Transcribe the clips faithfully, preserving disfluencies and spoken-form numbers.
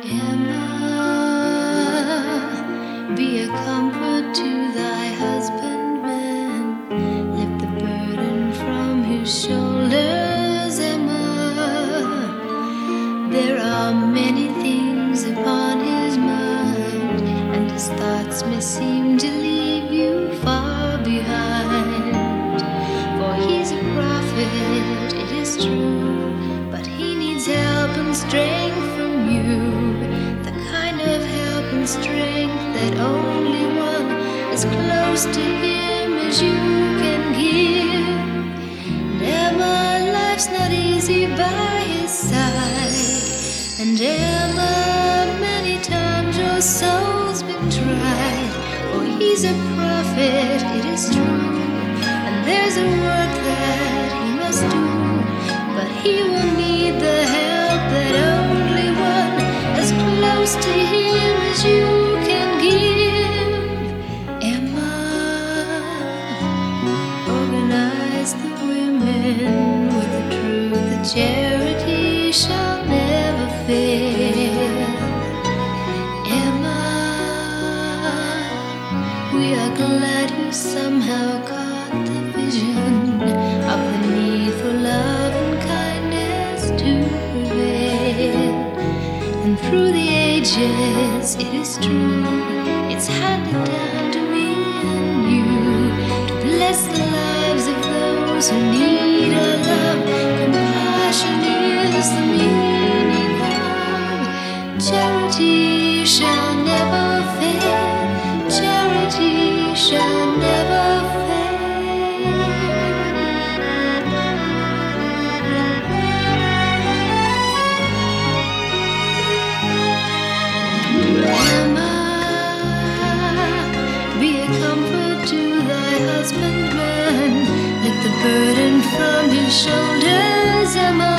Emma, be a comfort to thy husbandman. Lift the burden from his shoulders, Emma. There are many things upon his mind, and his thoughts may seem to leave you far behind. For he's a prophet, it is true, but he needs help and strength from you. The kind of help and strength that only one as close to him as you can give. And Emma, life's not easy by his side. And Emma, many times your soul's been tried. For he's a prophet, it is true, and there's a work that he must do. But he will need the help that only one as close to him as you can give. Emma, organize the women with the truth that charity shall never fail. Emma, we are glad you somehow caught the vision of the need for love and kindness to prevail. And through the ages, it is true, it's handed down to me and you to bless the lives of those who need our love. Compassion is the meaning of charity shall never fail. Charity shall never fail. Emma, be a comfort to thy husbandman. Lift the burden from his shoulders, Emma.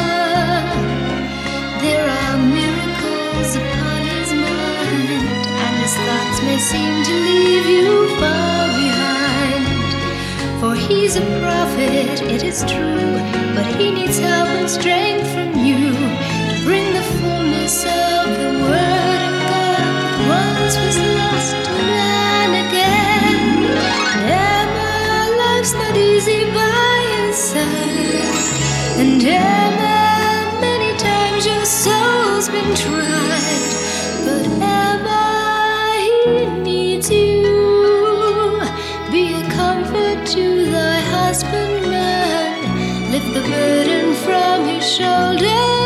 There are miracles upon his mind, and his thoughts may seem to leave you far behind. For he's a prophet, it is true, but he needs help and strength from you to bring the fullness of the word of God that once was lost to man again. Emma, life's not easy by his side. And Emma, many times your soul's been tried. But Emma, he needs you. Be a comfort to thy husbandman. Lift the burden from his shoulders.